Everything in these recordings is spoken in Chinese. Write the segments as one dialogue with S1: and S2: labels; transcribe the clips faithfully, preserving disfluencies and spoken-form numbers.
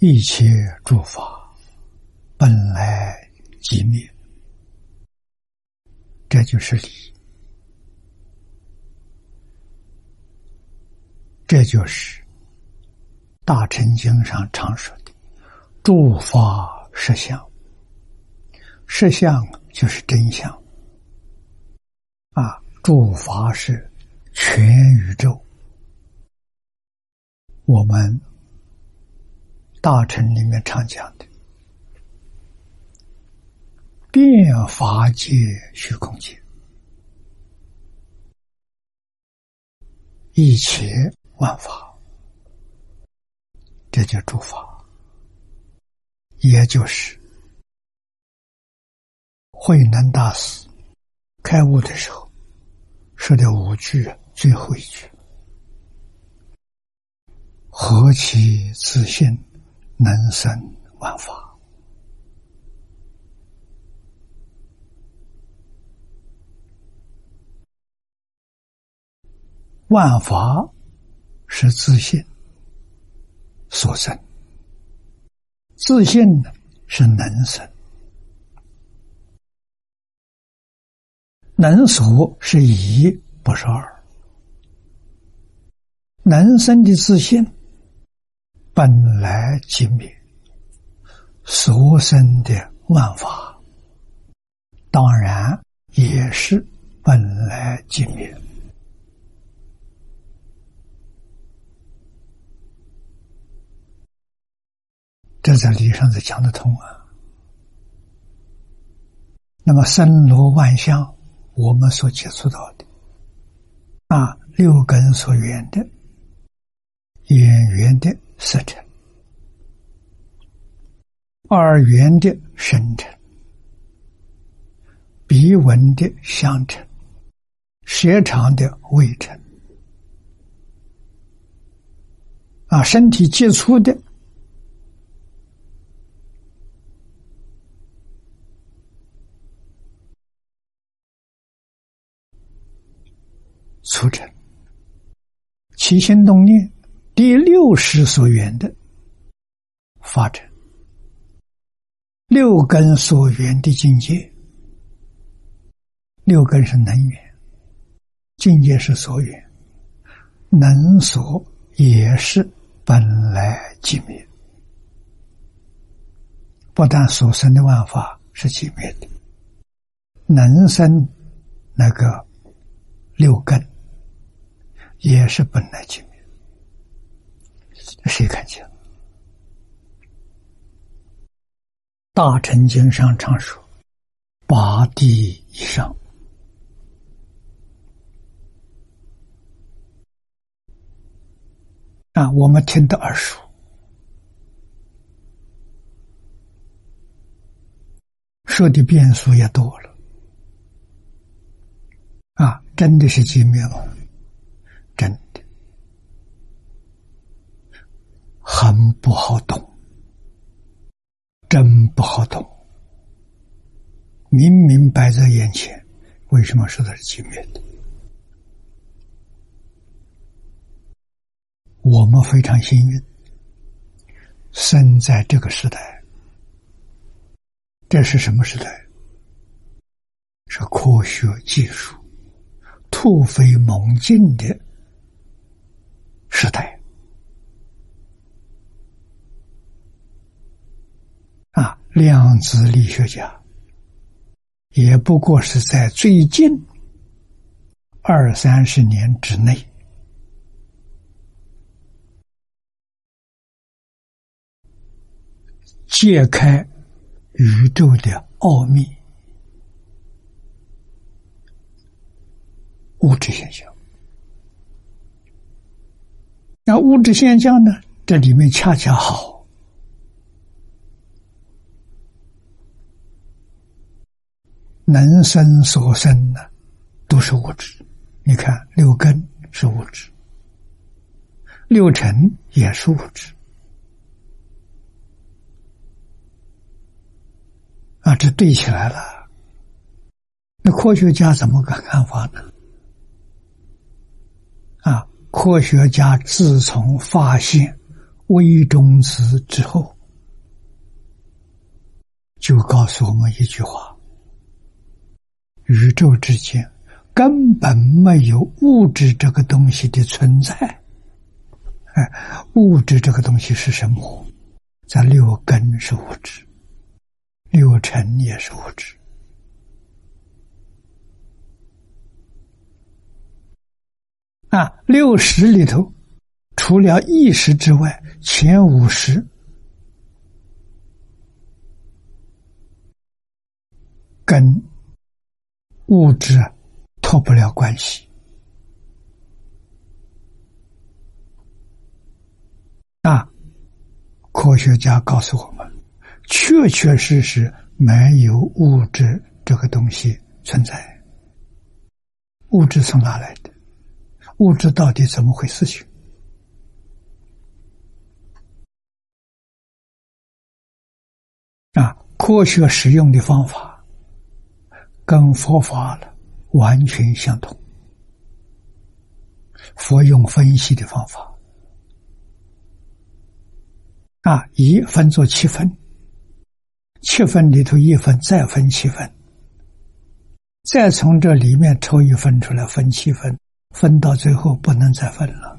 S1: 一切诸法本来即灭，这就是理，这就是大乘经上常说的诸法实相。实相就是真相啊，诸法是全宇宙。我们大乘里面常讲的遍法界虚空界，一切万法，这叫诸法。也就是慧能大师开悟的时候说的五句最后一句：何其自性，能生万法。万法是自性所生，自性呢是能生，能所是一，不是二。能生的自性本来即灭，所生的万法当然也是本来即灭。这在理上是讲得通啊。那么森罗万象，我们所接触到的啊，六根所缘的，眼缘的色尘，耳缘的声尘，鼻闻的香尘，舌尝的味尘，啊，身体接触的促成起心动念，第六识所缘的发展，六根所缘的境界，六根是能缘，境界是所缘，能所也是本来即灭。不但所生的万法是即灭的，能生那个六根也是本来即灭。谁看见？大乘经上常说八地以上，啊，我们听得耳熟，说的变数也多了，啊，真的是寂灭吗？真的很不好懂，真不好懂。明明摆在眼前，为什么说它是寂灭的？我们非常幸运，生在这个时代。这是什么时代？是科学技术突飞猛进的时代啊！量子力学家也不过是在最近二三十年之内揭开宇宙的奥秘，物质现象。那物质现象呢？这里面恰恰好，能生所生呢，都是物质。你看，六根是物质，六尘也是物质。啊，这对起来了。那科学家怎么个看法呢？啊，科学家自从发现微中子之后， 就告诉我们一句话：宇宙之间根本没有物质这个东西的存在。哎，物质这个东西是什么？在六根是物质，六尘也是物质。啊，六识里头，除了意识之外，前五识跟物质脱不了关系。啊，科学家告诉我们，确确实实没有物质这个东西存在。物质从哪来的？物质到底怎么回事情？啊，科学使用的方法跟佛法了完全相同。佛用分析的方法，啊，一分作七分，七分里头一分再分七分，再从这里面抽一分出来分七分，分到最后不能再分了。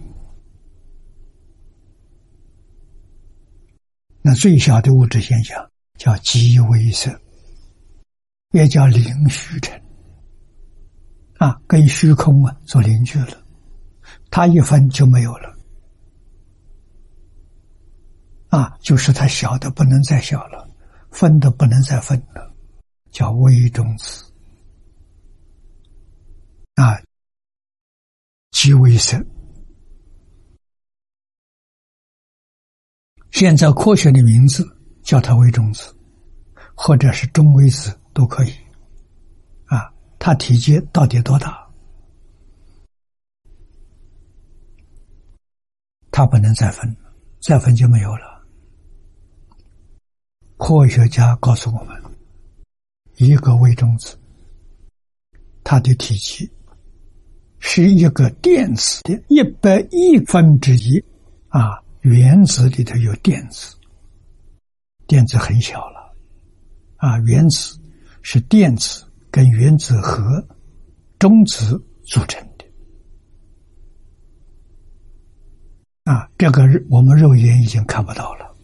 S1: 那最小的物质现象叫极微色，也叫零虚尘，啊，跟虚空啊做邻居了，它一分就没有了，啊，就是它小的不能再小了，分的不能再分了，叫微中子，啊，极微色。现在科学的名字叫它微中子，或者是中微子都可以。啊，它体积到底多大？它不能再分，再分就没有了。科学家告诉我们，一个微中子，它的体积是一个电子的一百亿分之一啊。原子里头有电子，电子很小了，啊，原子是电子跟原子核、中子组成的，啊，这个我们肉眼已经看不到了，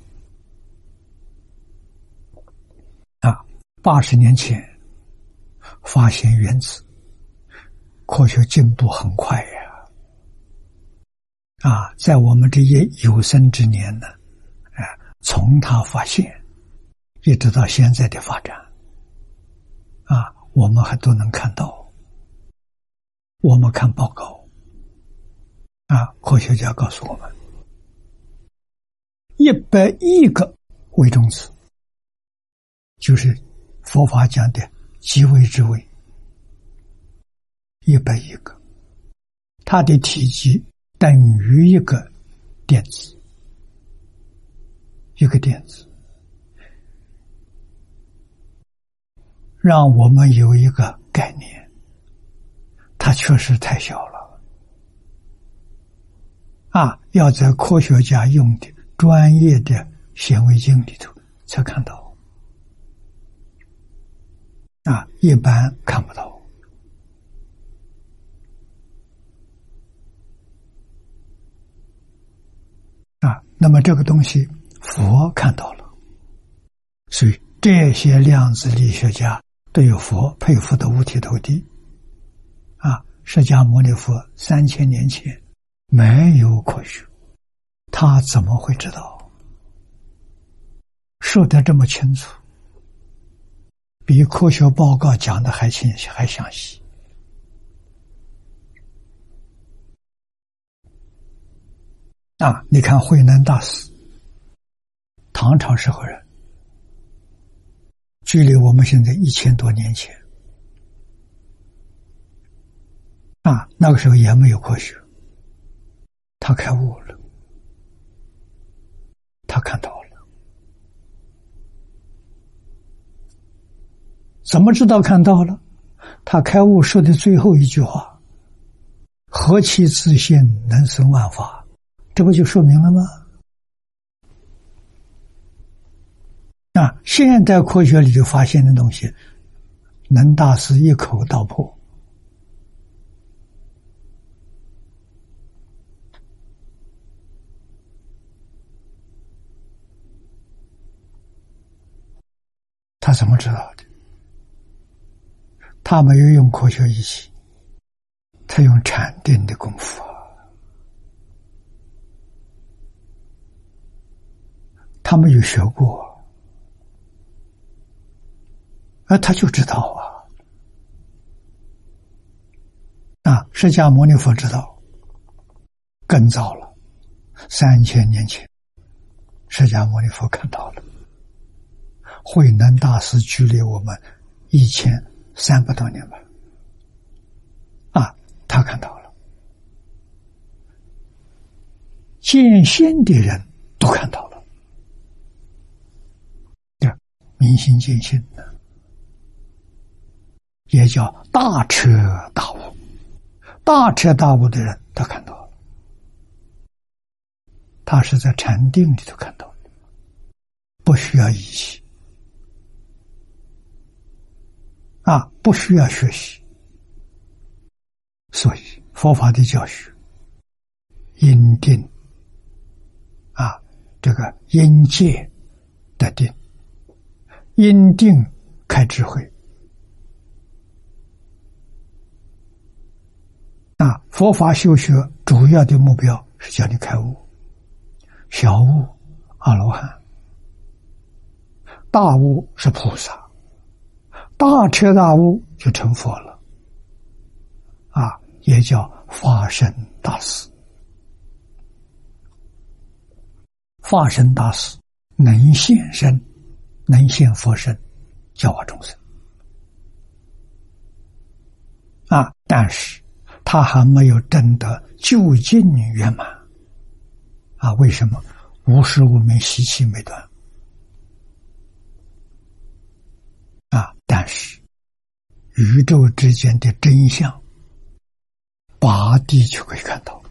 S1: 啊，八十年前发现原子，科学进步很快呀。啊，在我们这些有生之年呢，啊，从他发现一直到现在的发展，啊，我们还都能看到。我们看报告，啊，科学家告诉我们，一百亿个微中子，就是佛法讲的极微之微，一百亿个，它的体积等于一个电子，一个电子，让我们有一个概念，它确实太小了，啊，要在科学家用的专业的显微镜里头才看到，啊，一般看不到。啊，那么这个东西佛看到了，所以这些量子力学家对佛佩服的五体投地。啊，释迦牟尼佛三千年前没有科学，他怎么会知道？说得这么清楚，比科学报告讲的还清晰还详细。啊，你看慧能大师，唐朝时候人，距离我们现在一千多年前，啊，那个时候也没有科学，他开悟了，他看到了，怎么知道看到了？他开悟说的最后一句话：“何其自性，能生万法。”这不就说明了吗？啊，现现代科学里头发现的东西，能大师一口道破。他怎么知道的？他没有用科学仪器，他用禅定的功夫啊。他没有学过，啊，他就知道啊。啊，释迦牟尼佛知道，更早了，三千年前，释迦牟尼佛看到了。慧能大师距离我们一千三百多年吧，啊，他看到了，见仙的人都看到了，对，明心见性的，也叫大彻大悟，大彻大悟的人他看到了，他是在禅定里头看到的，不需要仪器。啊，不需要学习，所以佛法的教学，因定啊，这个因戒的定，因定开智慧。啊，佛法修学主要的目标是叫你开悟，小悟阿罗汉，大悟是菩萨。大彻大悟就成佛了，啊，也叫法身大士。法身大士能现身，能现佛身，教化众生。啊，但是他还没有证得究竟圆满。啊，为什么？无始无明，习气没断。啊！但是宇宙之间的真相，八地就可以看到。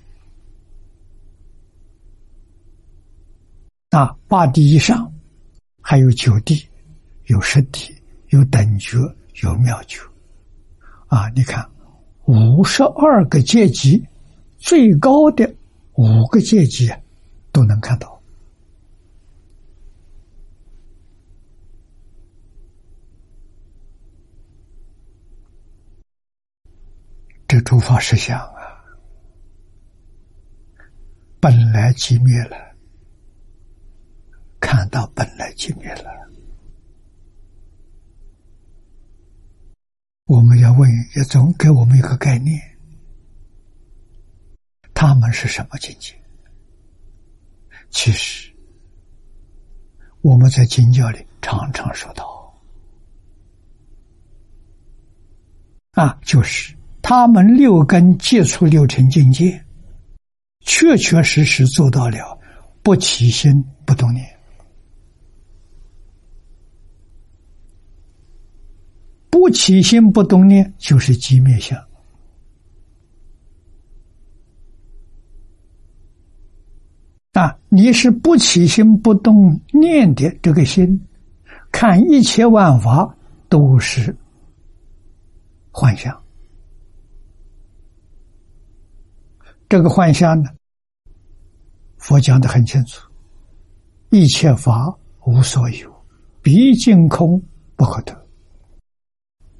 S1: 啊，八地以上还有九地，有十地，有等觉，有妙觉。啊，你看五十二个阶级，最高的五个阶级都能看到。这诸法实相啊，本来寂灭了，看到本来寂灭了，我们要问，也总给我们一个概念，他们是什么境界？其实我们在经教里常常说到，啊，就是他们六根接触六尘境界，确确实实做到了不起心不动念。不起心不动念就是寂灭相。啊，你是不起心不动念的这个心，看一切万法都是幻象。这个幻象呢，佛讲得很清楚，一切法无所有，毕竟空不可得。